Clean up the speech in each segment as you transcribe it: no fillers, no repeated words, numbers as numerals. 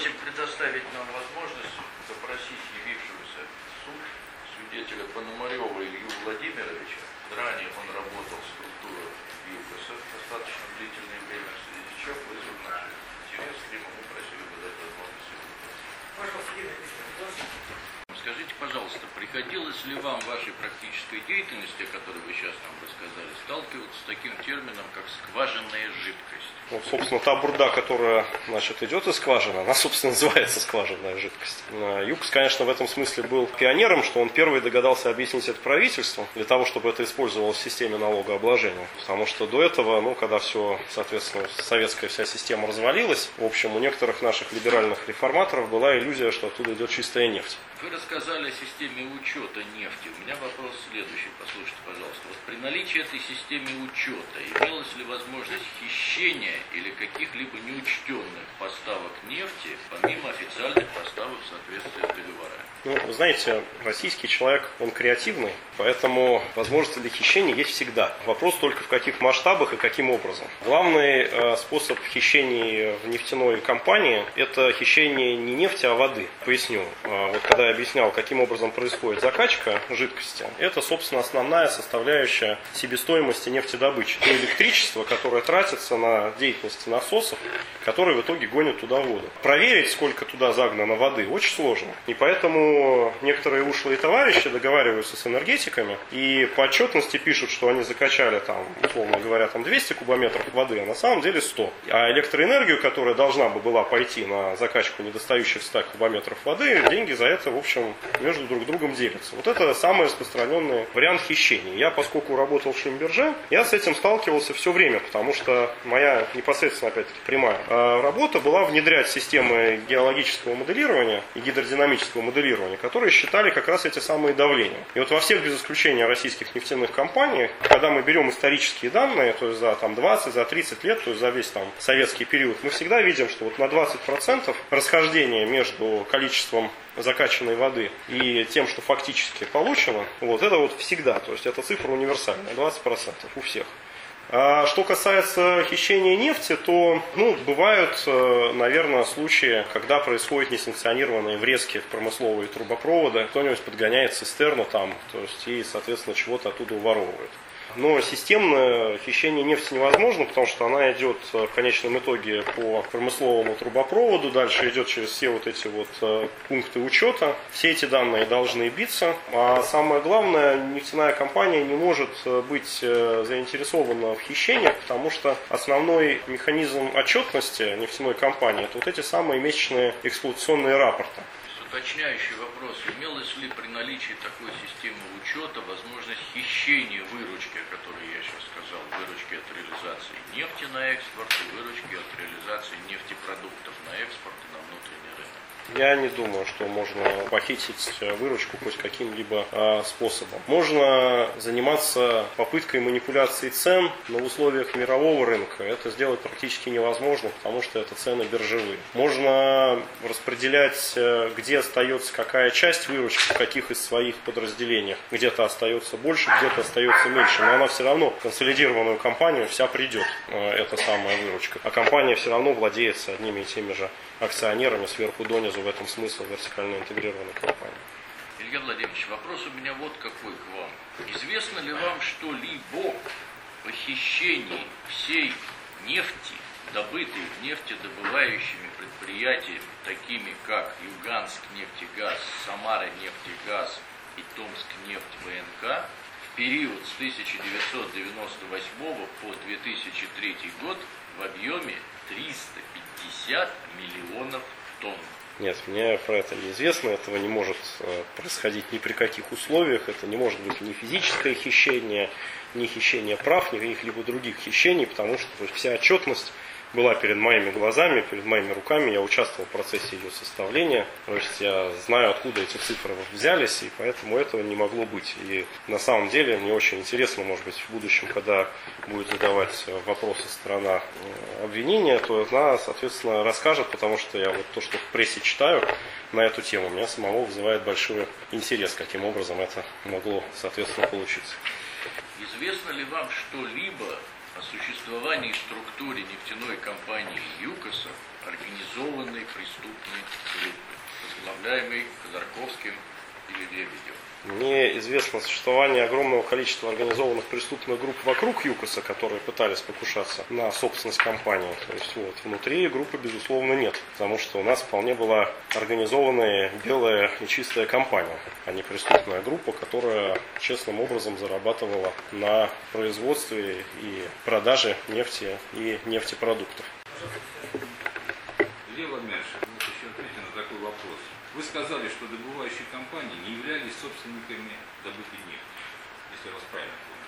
Просим предоставить нам возможность допросить явившегося в суд свидетеля Пономарева Илью Владимировича. Ранее он работал в структурах ЮКОСа достаточно длительное время, в связи с чем вызван наш интерес к нему. Мы просили бы дать возможность его допросить. Скажите, пожалуйста, приходилось ли вам в вашей практической деятельности, о которой вы сейчас нам рассказали, сталкиваться с таким термином, как скважинная жидкость? Вот, собственно, та бурда, которая, идет из скважины, она, собственно, называется скважинная жидкость. ЮКОС, конечно, в этом смысле был пионером, что он первый догадался объяснить это правительству, для того, чтобы это использовалось в системе налогообложения. Потому что до этого, когда все, соответственно, советская вся система развалилась, в общем, у некоторых наших либеральных реформаторов была иллюзия, что оттуда идет чистая нефть. Вы рассказали о системе учета нефти. У меня вопрос следующий. Послушайте, пожалуйста. Вот при наличии этой системы учета имелась ли возможность хищения или каких-либо неучтенных поставок нефти, помимо официальных поставок в соответствии с договорами? Вы знаете, российский человек, он креативный, поэтому возможности для хищения есть всегда. Вопрос только в каких масштабах и каким образом. Главный способ хищений в нефтяной компании – это хищение не нефти, а воды. Поясню. Вот когда я объяснял, каким образом происходит закачка жидкости, это, собственно, основная составляющая себестоимости нефтедобычи. То электричество, которое тратится на деятельность насосов, которые в итоге гонят туда воду. Проверить, сколько туда загнано воды, очень сложно. И поэтому некоторые ушлые товарищи договариваются с энергетиками и по отчетности пишут, что они закачали, условно говоря, 200 кубометров воды, а на самом деле 100. А электроэнергию, которая должна была пойти на закачку недостающих 100 кубометров воды, деньги за это, в общем, между друг другом делятся. Вот это самый распространенный вариант хищения. Я, поскольку работал в Шлюмберже, я с этим сталкивался все время, потому что моя непосредственно, опять-таки, прямая работа была внедрять системы геологического моделирования и гидродинамического моделирования, которые считали как раз эти самые давления. И вот во всех, без исключения российских нефтяных компаний, когда мы берем исторические данные, то есть за 20, за 30 лет, то есть за весь советский период, мы всегда видим, что вот на 20% расхождение между количеством закачанной воды и тем, что фактически получено, вот это вот всегда, то есть эта цифра универсальная, 20% у всех. А что касается хищения нефти, то бывают, наверное, случаи, когда происходят несанкционированные врезки в промысловые трубопроводы, кто-нибудь подгоняет цистерну и, соответственно, чего-то оттуда уворовывает. Но системное хищение нефти невозможно, потому что она идет в конечном итоге по промысловому трубопроводу, дальше идет через все эти пункты учета. Все эти данные должны биться. А самое главное, нефтяная компания не может быть заинтересована в хищениях, потому что основной механизм отчетности нефтяной компании – это эти самые месячные эксплуатационные рапорты. Уточняющий вопрос. Имелось ли при наличии такой системы учета возможность хищения выручки, о которой я сейчас сказал, выручки от реализации нефти на экспорт и выручки от реализации нефтепродуктов на экспорт и на внутренний рынок? Я не думаю, что можно похитить выручку хоть каким-либо способом. Можно заниматься попыткой манипуляции цен, но в условиях мирового рынка это сделать практически невозможно, потому что это цены биржевые. Можно распределять, где остается какая часть выручки, в каких из своих подразделениях. Где-то остается больше, где-то остается меньше, но она все равно в консолидированную компанию вся придет, эта самая выручка. А компания все равно владеется одними и теми же акционерами сверху донизу, в этом смысле вертикально интегрированной компании. Илья Владимирович, вопрос у меня вот какой к вам. Известно ли вам что-либо о хищении всей нефти, добытой нефтедобывающими предприятиями, такими как Юганск-нефтегаз, Самара-нефтегаз и Томск-нефть ВНК, в период с 1998 по 2003 год в объеме 350 миллионов тонн? Нет, мне про это неизвестно, этого не может происходить ни при каких условиях, это не может быть ни физическое хищение, ни хищение прав, ни каких-либо других хищений, потому что вся отчетность была перед моими глазами, перед моими руками, я участвовал в процессе ее составления, то есть я знаю, откуда эти цифры взялись, и поэтому этого не могло быть. И на самом деле мне очень интересно, может быть, в будущем, когда будет задавать вопросы сторона обвинения, то она, соответственно, расскажет, потому что я то, что в прессе читаю на эту тему, меня самого вызывает большой интерес, каким образом это могло, соответственно, получиться. Известно ли вам что-либо о существовании в структуре нефтяной компании ЮКОСа организованной преступной возглавляемый Ходорковским или Лебедем. Мне известно существование огромного количества организованных преступных групп вокруг ЮКОСа, которые пытались покушаться на собственность компании. То есть вот, внутри группы, безусловно, нет. Потому что у нас вполне была организованная белая и чистая компания, а не преступная группа, которая честным образом зарабатывала на производстве и продаже нефти и нефтепродуктов. Илья Владимирович, еще ответьте на такой вопрос. Вы сказали, что добывающие компании не являлись собственниками добытой нефти, если я вас правильно помню.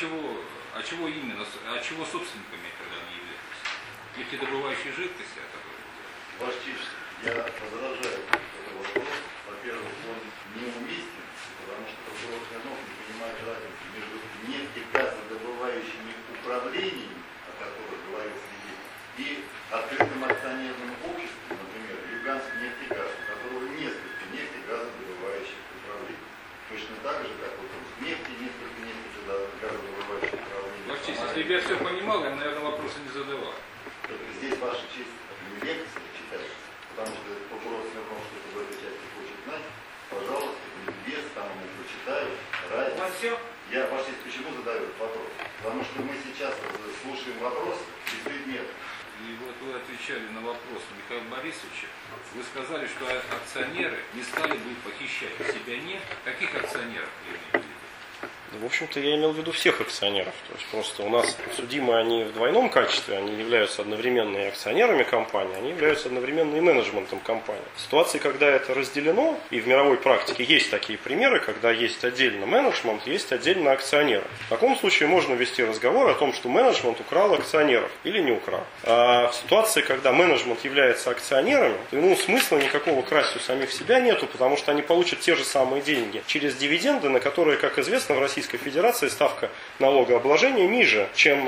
А чего именно, собственниками тогда не являлись? Нефтедобывающей жидкости, о которой вы говорите? Ваше Честь, я возражаю на этот вопрос. Во-первых, он неуместен, потому что прокурор Смирнов не понимает разницы между нефтегазодобывающими управлениями, о которых говорил свидетель, и открытым акционерным обществом, например, Люганский нефтегаз, у которого несколько нефтегазодобывающих управлений. Точно так же, как вот в нефти несколько нефтегазодобывающих управлений. Ваша Честь, если бы я все понимал, я, наверное, вопросы не задавал. Здесь, Ваша Честь, не лекция читается, потому что прокурор Смирнов что-то в этой части хочет знать. Пожалуйста, без там ему прочитаю. Все? Я, Ваша Честь, почему задаю этот вопрос? Потому что мы сейчас слушаем вопрос беспредметно. И вот вы отвечали на вопрос Михаила Борисовича. Вы сказали, что акционеры не стали бы похищать у себя нефть. Каких акционеров вы имеете в виду? В общем-то, я имел в виду всех акционеров. То есть просто у нас судимые они в двойном качестве, они являются одновременно и акционерами компании, они являются одновременно и менеджментом компании. В ситуации, когда это разделено, и в мировой практике есть такие примеры, когда есть отдельно менеджмент, есть отдельно акционеры. В таком случае можно вести разговор о том, что менеджмент украл акционеров или не украл. А в ситуации, когда менеджмент является акционерами, то ему смысла никакого красть у самих себя нету, потому что они получат те же самые деньги через дивиденды, на которые, как известно, в Российской Федерации ставка налогообложения ниже, чем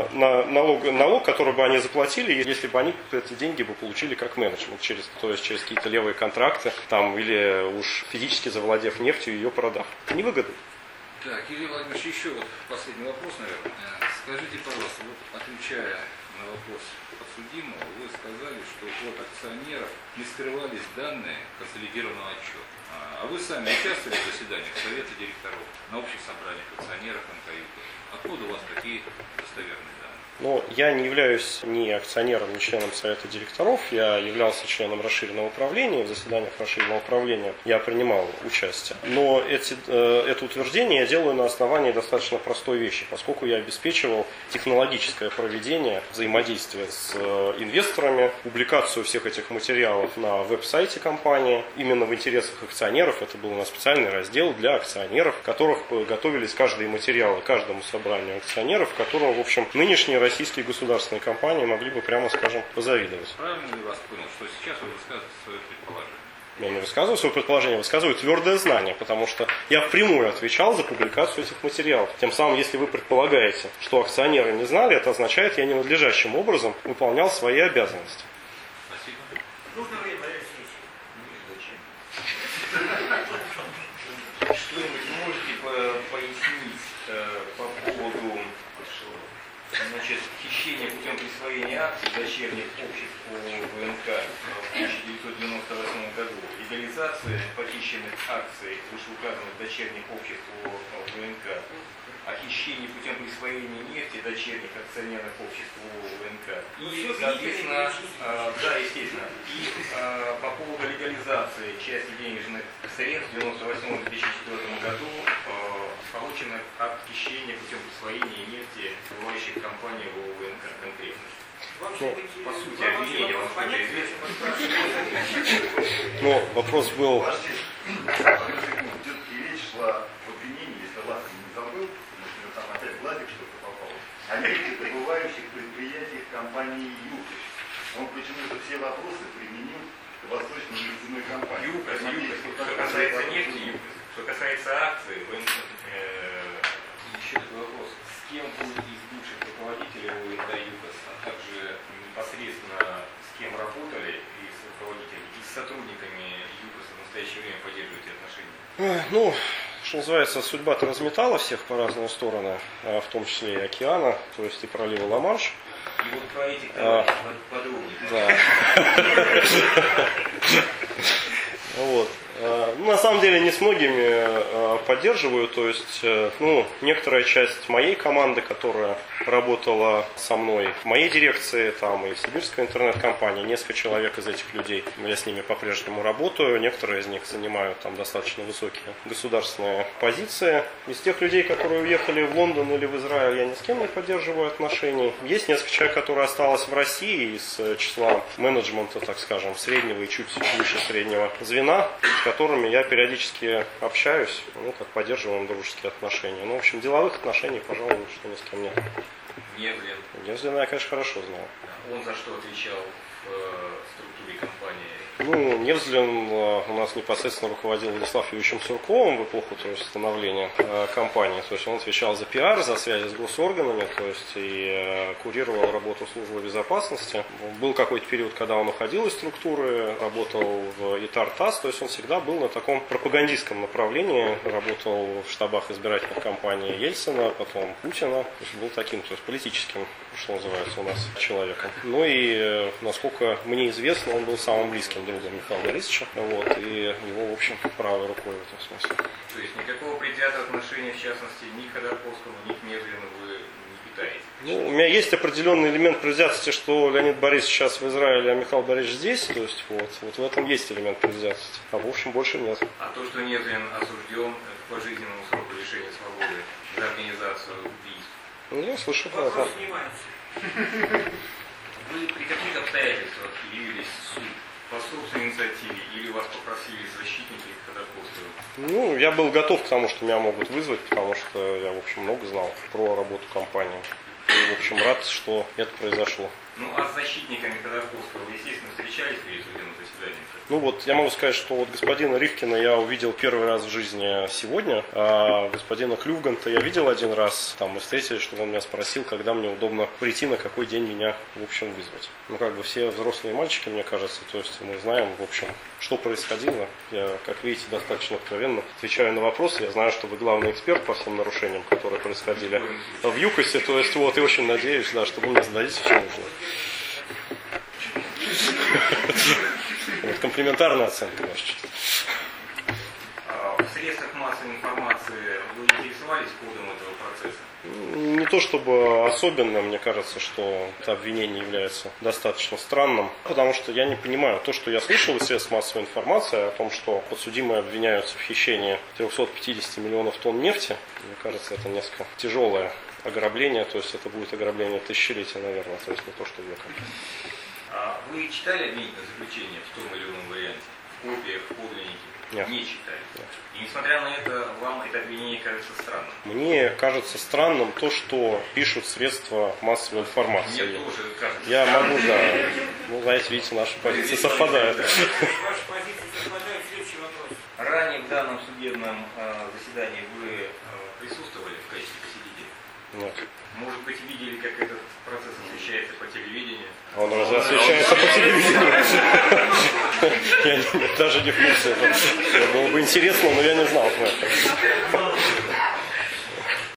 налог, который бы они заплатили, если бы они эти деньги бы получили как менеджмент, то есть через какие-то левые контракты там, или уж физически завладев нефтью и ее продав. Невыгодно. Так, Илья Владимирович, еще вот последний вопрос, наверное. Скажите, пожалуйста, вот отвечая на вопрос подсудимого, вы сказали, что от акционеров не скрывались данные консолидированного отчета. А вы сами участвовали в заседаниях Совета директоров, на общих собраниях акционеров НКЮ? Откуда у вас такие достоверные данные? Но я не являюсь ни акционером, ни членом Совета директоров. Я являлся членом расширенного управления. В заседаниях расширенного управления я принимал участие. Но это утверждение я делаю на основании достаточно простой вещи, поскольку я обеспечивал технологическое проведение взаимодействия с инвесторами, публикацию всех этих материалов на веб-сайте компании. Именно в интересах акционеров. Это был у нас специальный раздел для акционеров, в которых готовились каждые материалы каждому собранию акционеров, которым, в общем, нынешние российские государственные компании могли бы, прямо скажем, позавидовать. Правильно ли вас понял, что сейчас вы высказываете свое предположение? Я не высказываю свое предположение, высказываю твердое знание, потому что я впрямую отвечал за публикацию этих материалов. Тем самым, если вы предполагаете, что акционеры не знали, это означает, что я ненадлежащим образом выполнял свои обязанности. Спасибо. Нужно время, Что-нибудь можете пояснить по поводу хищения путем присвоения акций дочерних обществ по ВНК в 1998 году, легализация похищенных акций вышеуказанных дочерних обществ по ВНК, о хищении путем присвоения нефти дочерних акционерных обществ по ВНК. И, соответственно, да, естественно, и по поводу легализации части денежных средств в 1998-2004 году полученных от хищения путем присвоения нефти добывающих компаний в ВНК конкретно. По сути, обвинение вам что-то известно? Но вопрос был... Все-таки речь шла в обвинении, если Лахов не забыл, например, там опять Владик что-то попал, о нефтедобывающих предприятиях компании ЮКОС. Он почему-то все вопросы применил к Восточной нефтяной компании. ЮКОС. Что касается нефти, ЮКОС. Что касается акций, еще такой вопрос. С кем будет из бывших руководителей ОНК ЮКОС, а также непосредственно с кем работали и с руководителями, и с сотрудниками ЮКОСа в настоящее время поддерживаете отношения? Ну, что называется, судьба-то разметала всех по разные стороны, в том числе и океана, то есть и пролива Ла-Манш. И вот про этих подробнее. Да. Вот. деле не с многими поддерживаю, то есть, некоторая часть моей команды, которая работала со мной в моей дирекции, там и в сибирской интернет-компании, несколько человек из этих людей, я с ними по-прежнему работаю, некоторые из них занимают там достаточно высокие государственные позиции. Из тех людей, которые уехали в Лондон или в Израиль, я ни с кем не поддерживаю отношений. Есть несколько человек, которые осталось в России из числа менеджмента, так скажем, среднего и чуть выше среднего звена, с которыми я периодически общаюсь, как поддерживаем дружеские отношения. В общем, деловых отношений, пожалуй, что ни с кем нет. Невзлин. Невзлина я, конечно, хорошо знал. Он за что отвечал в структуре компании? Невзлин у нас непосредственно руководил Владислав Юрьевичем Сурковым в эпоху, то есть, становления компании. То есть он отвечал за пиар, за связи с госорганами, то есть и курировал работу службы безопасности. Был какой-то период, когда он уходил из структуры, работал в ИТАР-ТАСС, то есть он всегда был на таком пропагандистском направлении, работал в штабах избирательных кампаний Ельцина, потом Путина, то есть был таким, то есть политическим, что называется, у нас человеком. И насколько мне известно, он был самым близким другом Михаила Борисовича, и его, в общем, правой рукой в этом смысле. То есть никакого предвзятого отношения, в частности, ни к Ходорковскому, ни к Невзлину вы не питаете? У меня есть определенный элемент предвзятости, что Леонид Борисович сейчас в Израиле, а Михаил Борисович здесь, то есть вот в этом есть элемент предвзятости, а в общем больше нет. А то, что Невзлин осужден к пожизненному сроку лишения свободы за организацию убийств? Я слышу про это. Вопрос снимается. Вы при каких обстоятельствах явились в суд? По собственной инициативе или вас попросили защитники Ходорковского? Я был готов к тому, что меня могут вызвать, потому что я, в общем, много знал про работу компании. И, в общем, рад, что это произошло. А с защитниками Ходорковского вы, естественно, встречались перед судебным заседанием? Я могу сказать, что господина Ривкина я увидел первый раз в жизни сегодня, а господина Клювганта я видел один раз, мы встретились, чтобы он меня спросил, когда мне удобно прийти, на какой день меня, в общем, вызвать. Все взрослые мальчики, мне кажется, то есть мы знаем, в общем, что происходило. Я, как видите, достаточно откровенно отвечаю на вопросы. Я знаю, что вы главный эксперт по всем нарушениям, которые происходили в ЮКОСе, то есть и очень надеюсь, что вы мне зададите все нужное. Комплиментарная оценка ваша. В средствах массовой информации вы интересовались ходом этого процесса? Не то чтобы особенно, мне кажется, что это обвинение является достаточно странным, потому что я не понимаю, то, что я слышал из средств массовой информации о том, что подсудимые обвиняются в хищении 350 миллионов тонн нефти, мне кажется, это несколько тяжелое ограбление, то есть это будет ограбление тысячелетия, наверное, то есть не то, что века. Вы читали обвинительное заключение в том или ином варианте? В копиях, в подлиннике? Нет. Не читали? Нет. И несмотря на это, вам это обвинение кажется странным? Мне кажется странным то, что пишут средства массовой информации. Мне тоже кажется Я странным. могу, да. Знаете, видите, наши позиции совпадают. Ваши позиции совпадают. Следующий вопрос. Ранее в данном судебном заседании вы присутствовали в качестве посетителя? Нет. Может быть, видели, как этот процесс освещается по телевидению? Он разве освещается по телевидению? Я даже не в курсе. Это было бы интересно, но я не знал про это.